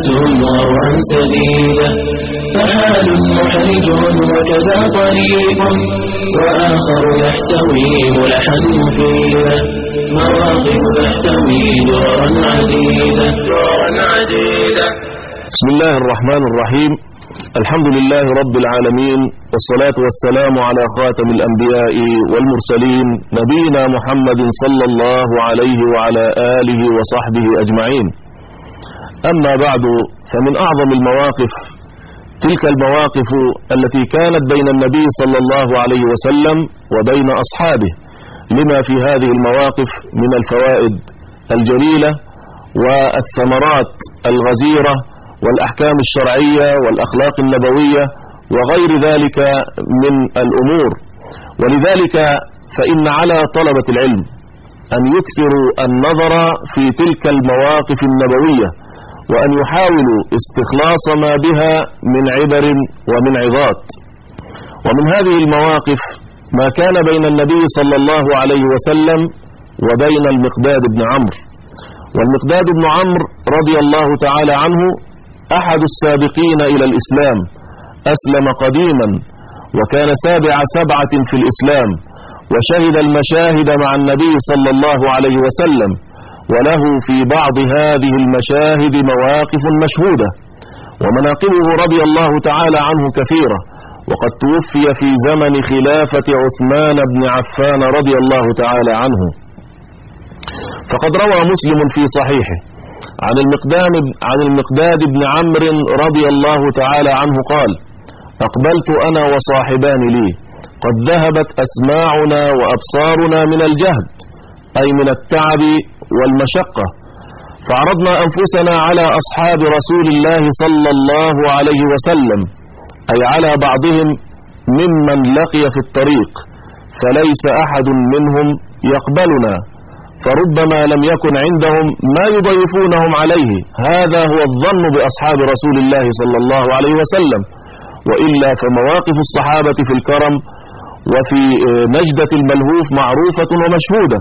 تمر سديدة، فحال محرج وكذا طريق، وآخر يحتوي ملحا مفيدا، مواقف تحتوي دررا عديدة. بسم الله الرحمن الرحيم. الحمد لله رب العالمين، والصلاة والسلام على خاتم الأنبياء والمرسلين، نبينا محمد صلى الله عليه وعلى آله وصحبه أجمعين. أما بعد، فمن أعظم المواقف تلك المواقف التي كانت بين النبي صلى الله عليه وسلم وبين أصحابه، لما في هذه المواقف من الفوائد الجليلة والثمرات الغزيرة والأحكام الشرعية والأخلاق النبوية وغير ذلك من الأمور. ولذلك فإن على طلبة العلم أن يكثروا النظر في تلك المواقف النبوية، وأن يحاولوا استخلاص ما بها من عبر ومن عظات. ومن هذه المواقف ما كان بين النبي صلى الله عليه وسلم وبين المقداد بن عمرو. والمقداد بن عمرو رضي الله تعالى عنه أحد السابقين إلى الإسلام، أسلم قديما وكان سابع سبعة في الإسلام، وشهد المشاهد مع النبي صلى الله عليه وسلم، وله في بعض هذه المشاهد مواقف مشهودة، ومناقبه رضي الله تعالى عنه كثيرة، وقد توفي في زمن خلافة عثمان بن عفان رضي الله تعالى عنه. فقد روى مسلم في صحيحه عن المقداد بن عمرو رضي الله تعالى عنه قال: أقبلت أنا وصاحبان لي، قد ذهبت أسماعنا وأبصارنا من الجهد، أي من التعب والمشقة، فعرضنا أنفسنا على أصحاب رسول الله صلى الله عليه وسلم، أي على بعضهم ممن لقي في الطريق، فليس أحد منهم يقبلنا، فربما لم يكن عندهم ما يضيفونهم عليه. هذا هو الظن بأصحاب رسول الله صلى الله عليه وسلم، وإلا فمواقف الصحابة في الكرم وفي نجدة الملهوف معروفة ومشهودة.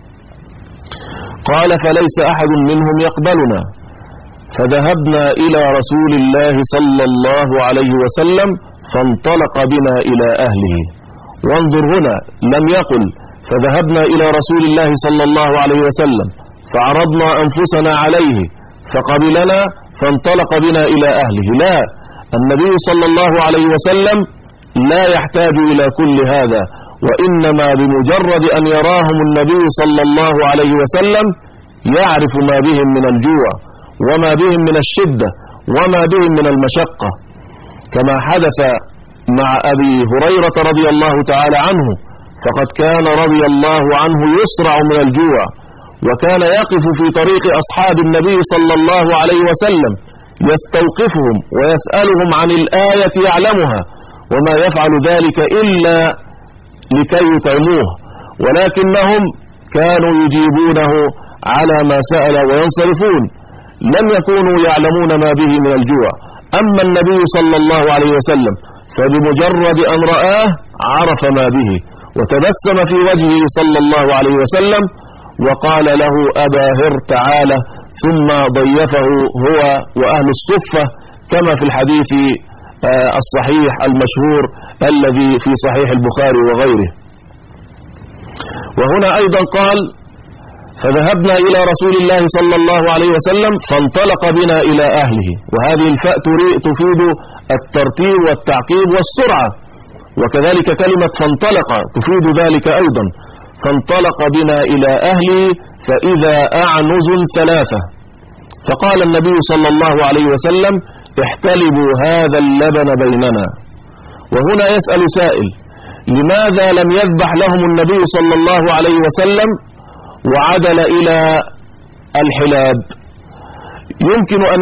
قال: فليس أحد منهم يقبلنا، فذهبنا إلى رسول الله صلى الله عليه وسلم، فانطلق بنا إلى أهله. وانظر هنا، لم يقل فذهبنا إلى رسول الله صلى الله عليه وسلم فعرضنا أنفسنا عليه فقبلنا فانطلق بنا إلى أهله. لا، النبي صلى الله عليه وسلم لا يحتاج إلى كل هذا، وإنما بمجرد أن يراهم النبي صلى الله عليه وسلم يعرف ما بهم من الجوع، وما بهم من الشدة، وما بهم من المشقة، كما حدث مع أبي هريرة رضي الله تعالى عنه، فقد كان رضي الله عنه يسرع من الجوع، وكان يقف في طريق أصحاب النبي صلى الله عليه وسلم يستوقفهم ويسألهم عن الآية يعلمها، وما يفعل ذلك إلا لكي يطعموه، ولكنهم كانوا يجيبونه على ما سأل وينصرفون، لم يكونوا يعلمون ما به من الجوع. أما النبي صلى الله عليه وسلم فبمجرد أن رآه عرف ما به، وتبسم في وجهه صلى الله عليه وسلم وقال له: أبا هر تعالى، ثم ضيفه هو وأهل الصفة، كما في الحديث الصحيح المشهور الذي في صحيح البخاري وغيره. وهنا أيضا قال: فذهبنا إلى رسول الله صلى الله عليه وسلم فانطلق بنا إلى أهله. وهذه الفاء تفيد الترتيب والتعقيب والسرعة، وكذلك كلمة فانطلق تفيد ذلك أيضا. فانطلق بنا إلى أهله فإذا أعنز ثلاثة، فقال النبي صلى الله عليه وسلم: احتلبوا هذا اللبن بيننا. وهنا يسأل سائل: لماذا لم يذبح لهم النبي صلى الله عليه وسلم وعدل إلى الحلاب؟ يمكن أن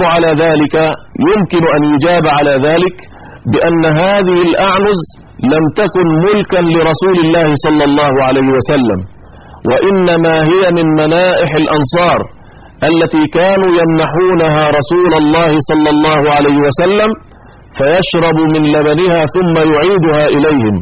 يجاب على ذلك بأن هذه الأعنز لم تكن ملكا لرسول الله صلى الله عليه وسلم، وإنما هي من منائح الأنصار التي كانوا يمنحونها رسول الله صلى الله عليه وسلم، فيشرب من لبنها ثم يعيدها إليهم.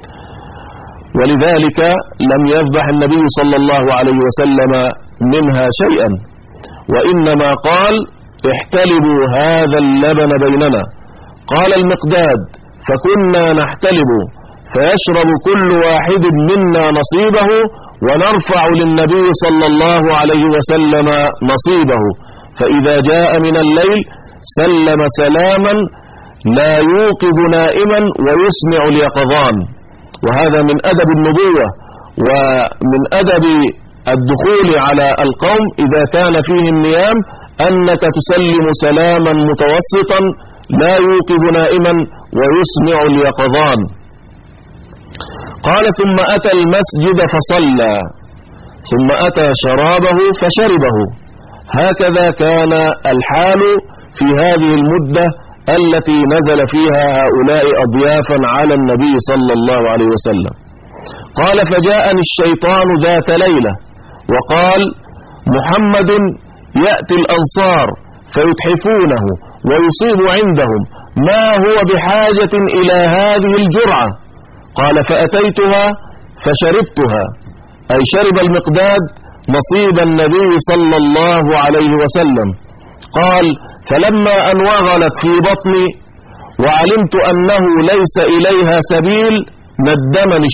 ولذلك لم يذبح النبي صلى الله عليه وسلم منها شيئا، وإنما قال: احتلبوا هذا اللبن بيننا. قال المقداد: فكنا نحتلب، فيشرب كل واحد منا نصيبه، ونرفع للنبي صلى الله عليه وسلم نصيبه، فإذا جاء من الليل سلم سلاما لا يوقظ نائما ويسمع اليقظان. وهذا من أدب النبوة ومن أدب الدخول على القوم إذا كان فيهم نيام، أنك تسلم سلاما متوسطا لا يوقظ نائما ويسمع اليقظان. قال: ثم أتى المسجد فصلى، ثم أتى شرابه فشربه. هكذا كان الحال في هذه المدة التي نزل فيها هؤلاء أضيافا على النبي صلى الله عليه وسلم. قال: فجاءني الشيطان ذات ليلة وقال: محمد يأتي الأنصار فيتحفونه ويصيب عندهم، ما هو بحاجة إلى هذه الجرعة. قال: فأتيتها فشربتها، أي شرب المقداد نصيب النبي صلى الله عليه وسلم. قال: فلما أن وغلت في بطني وعلمت أنه ليس إليها سبيل ندمني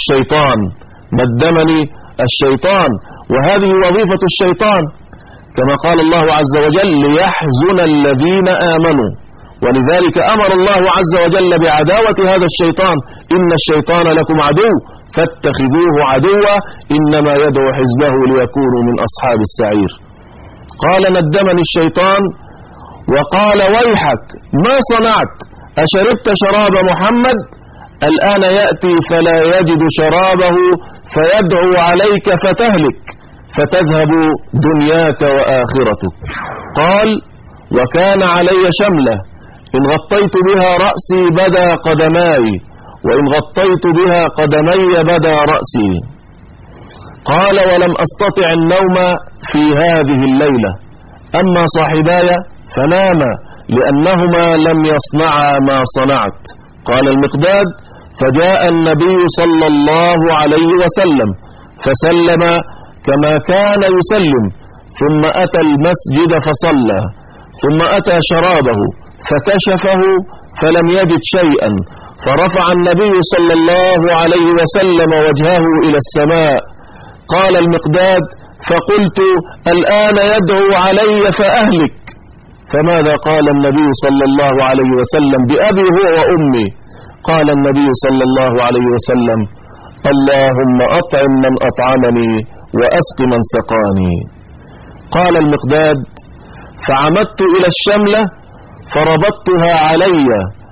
الشيطان، وهذه وظيفة الشيطان كما قال الله عز وجل: ليحزن الذين آمنوا. ولذلك أمر الله عز وجل بعداوة هذا الشيطان: إن الشيطان لكم عدو فاتخذوه عدوا إنما يدعو حزبه ليكونوا من أصحاب السعير. قال: ندمني الشيطان وقال: ويحك ما صنعت؟ أشربت شراب محمد؟ الآن يأتي فلا يجد شرابه فيدعو عليك فتهلك فتذهب دنياك وآخرتك. قال: وكان علي شملة إن غطيت بها رأسي بدا قدماي، وإن غطيت بها قدمي بدا رأسي. قال: ولم أستطع النوم في هذه الليلة، أما صاحباي فناما لأنهما لم يصنعا ما صنعت. قال المقداد: فجاء النبي صلى الله عليه وسلم فسلم كما كان يسلم، ثم أتى المسجد فصلى، ثم أتى شرابه فكشفه فلم يجد شيئا، فرفع النبي صلى الله عليه وسلم وجهه إلى السماء. قال المقداد: فقلت: الآن يدعو علي فأهلك. فماذا قال النبي صلى الله عليه وسلم بأبي هو وأمي؟ قال النبي صلى الله عليه وسلم: اللهم أطعم من أطعمني وأسق من سقاني. قال المقداد: فعمدت إلى الشملة فربطتها علي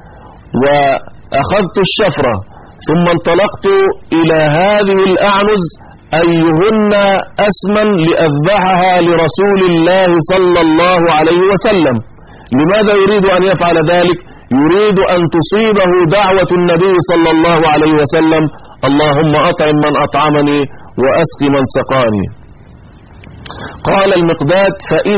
وأخذت الشفرة، ثم انطلقت إلى هذه الأعنز أيهن أسمن لأذبحها لرسول الله صلى الله عليه وسلم. لماذا يريد أن يفعل ذلك؟ يريد أن تصيبه دعوة النبي صلى الله عليه وسلم: اللهم أطعم من أطعمني وأسق من سقاني. قال المقداد: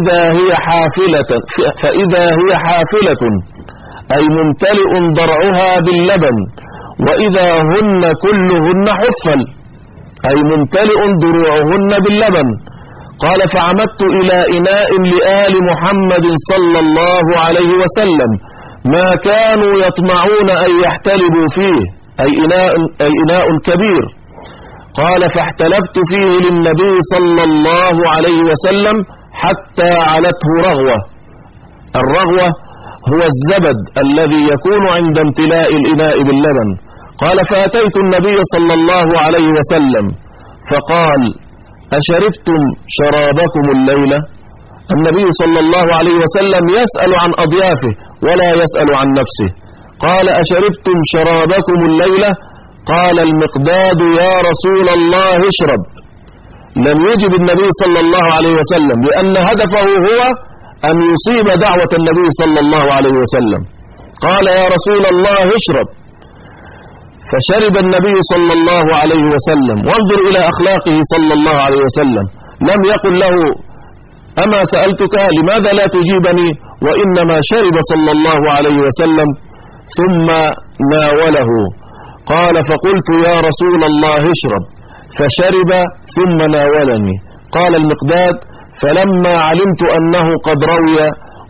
فإذا هي حافلة أي ممتلئ ضرعها باللبن، وإذا هن كلهن حفل أي ممتلئ ضروعهن باللبن. قال: فعمدت إلى إناء لآل محمد صلى الله عليه وسلم ما كانوا يطمعون أن يحتلبوا فيه، أي إناء كبير. قال: فاحتلبت فيه للنبي صلى الله عليه وسلم حتى علته رغوة. الرغوة هو الزبد الذي يكون عند امتلاء الإناء باللبن. قال: فأتيت النبي صلى الله عليه وسلم فقال: أشربتم شرابكم الليلة؟ النبي صلى الله عليه وسلم يسأل عن أضيافه ولا يسأل عن نفسه. قال: أشربتم شرابكم الليلة؟ قال المقداد: يا رسول الله اشرب. لم يجب النبي صلى الله عليه وسلم، لأن هدفه هو أن يصيب دعوة النبي صلى الله عليه وسلم. قال: يا رسول الله اشرب. فشرب النبي صلى الله عليه وسلم. وانظر إلى أخلاقه صلى الله عليه وسلم، لم يقل له: أما سألتك لماذا لا تجيبني؟ وإنما شرب صلى الله عليه وسلم ثم ناوله. قال: فقلت: يا رسول الله اشرب. فشرب ثم ناولني. قال المقداد: فلما علمت أنه قد روي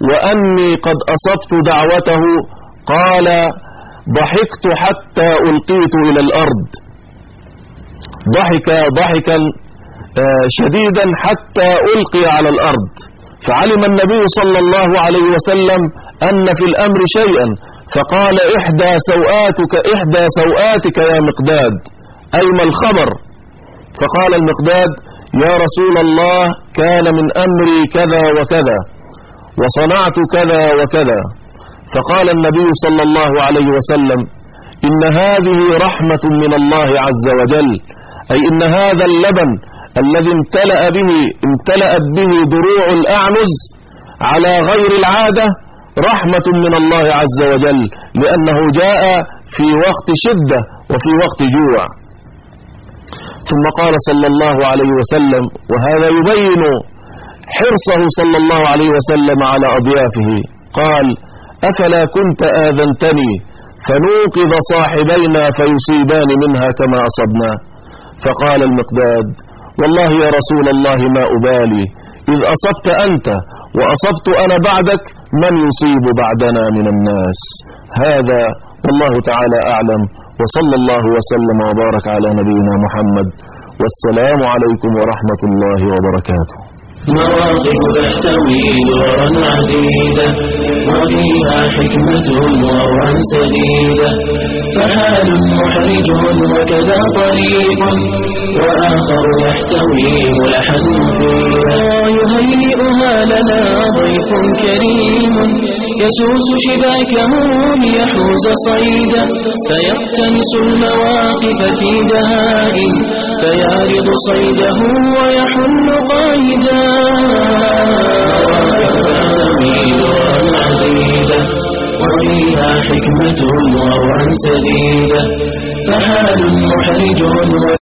وأني قد أصبت دعوته؟ قال: ضحكت حتى ألقيت إلى الأرض. ضحك ضحكا شديدا حتى ألقي على الأرض، فعلم النبي صلى الله عليه وسلم أن في الأمر شيئا، فقال: إحدى سوآتك يا مقداد، أي ما الخبر؟ فقال المقداد: يا رسول الله، كان من أمري كذا وكذا، وصنعت كذا وكذا. فقال النبي صلى الله عليه وسلم: إن هذه رحمة من الله عز وجل، أي إن هذا اللبن الذي امتلأت به ضروع الأعنز على غير العادة رحمة من الله عز وجل، لأنه جاء في وقت شدة وفي وقت جوع. ثم قال صلى الله عليه وسلم، وهذا يبين حرصه صلى الله عليه وسلم على أضيافه، قال: أفلا كنت آذنتني فنوقظ صاحبينا فيصيبان منها كما أصبنا؟ فقال المقداد: والله يا رسول الله ما أبالي، إذ أصبت أنت وأصبت أنا بعدك، من يصيب بعدنا من الناس؟ هذا والله تعالى أعلم، وصلى الله وسلم وبارك على نبينا محمد، والسلام عليكم ورحمة الله وبركاته. مواقف تحتوي دورا عديدة، وفيها حكمة وروعا سديدة، فحال محرج وكذا طريق، وآخر يحتوي ملحا مفيدا. يهيئها لنا ضيف كريم، يسوس شباكه ليحوز صيدا، فيقتنس المواقف في دهائم، فيعرض صيده ويحل قائدا. وفيها حكمة وروعا سديدة، فحال محرج